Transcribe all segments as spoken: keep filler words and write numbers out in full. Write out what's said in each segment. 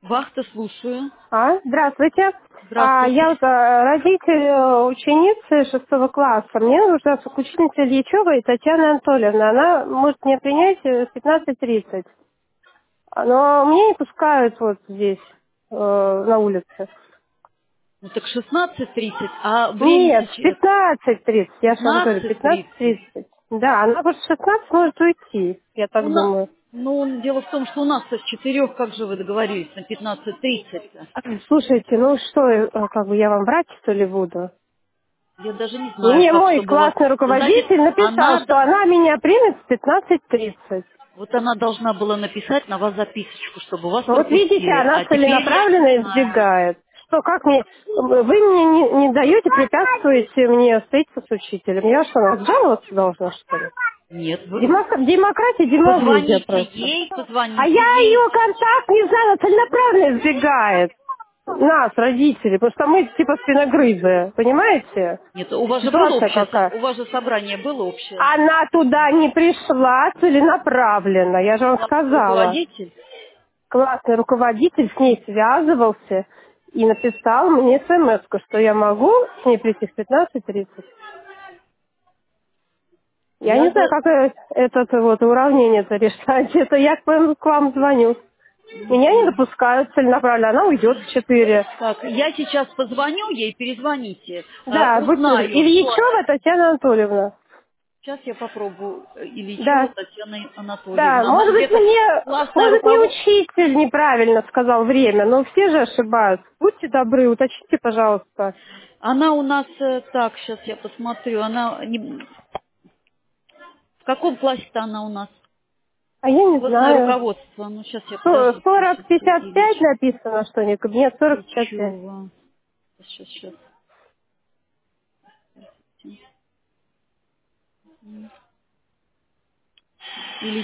Вахта, слушаю. А, здравствуйте. А, я Здравствуйте. вот а, родитель э, ученицы шестого класса. Мне нужна учительница Ильичева Татьяна Анатольевна. Она может меня принять э, в пятнадцать тридцать. Но мне не пускают вот здесь, э, на улице. Ну так шестнадцать тридцать, а время Нет, в сейчас пятнадцать тридцать. Я же вам говорю, пятнадцать пятнадцать тридцать. тридцать. Да, она может в шестнадцать может уйти, я так У нас, думаю. ну, дело в том, что у нас с четырех, как же вы договорились, на пятнадцать тридцать. А, Слушайте, ну что, э, как бы я вам врать, что ли, буду? Я даже не знаю, Мне как, мой чтобы вас... классный Вы знаете, руководитель написал, она, что д- она меня примет в пятнадцать тридцать. вот она должна была написать на вас записочку, чтобы вас Ну вот видите, пропустили. она А теперь я не целенаправленно знаю. избегает. Что, как мне... Вы мне не, не даете, препятствуете мне встретиться с учителем. Я что, на вас жаловаться должна, что ли? Нет, вы... Демок... Демократия, демагогия Позвоните просто. ей, А позвоните я ей. ее контакт не знаю, она целенаправленно избегает. Нас, родителей, потому что мы типа спиногрызы, понимаете? Нет, у вас же было Ситуация общее, со- какая. у вас же собрание было общее. Она туда не пришла целенаправленно, я же вам Классный сказала. руководитель. Классный руководитель с ней связывался и написал мне смс, что я могу с ней прийти в пятнадцать тридцать. Я Я не знаю, за... как э, это вот уравнение это решать. Это я к вам, к вам звоню. Меня не допускают целенаправленно. Она уйдет в четыре. Так, я сейчас позвоню ей, перезвоните. Э, Да, будьте... узнаю, что она... Ильичева Татьяна Анатольевна. Сейчас я попробую. Э, Ильичева Да. Татьяна Да, Анатольевна. Она может быть, где-то мне, классное может быть, мне руководство. учитель неправильно сказал время, но все же ошибаются. Будьте добры, уточните, пожалуйста. Она у нас... э, Так, сейчас я посмотрю. Она... не- В каком классе-то она у нас? А я не Классное знаю. руководство. Ну, сейчас я, Сто- подождите, сорок сейчас пятьдесят пять Ильич... написано, что нет, кабинет сорок пятьдесят пять. Ильичева. Сейчас, сейчас. Ильич...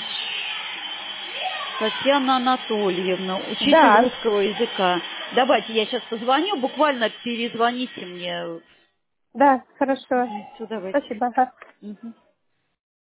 Татьяна Анатольевна, учитель Да, русского языка. Давайте я сейчас позвоню, буквально перезвоните мне. да, хорошо. Все, давайте. Спасибо. Ага. Мгм.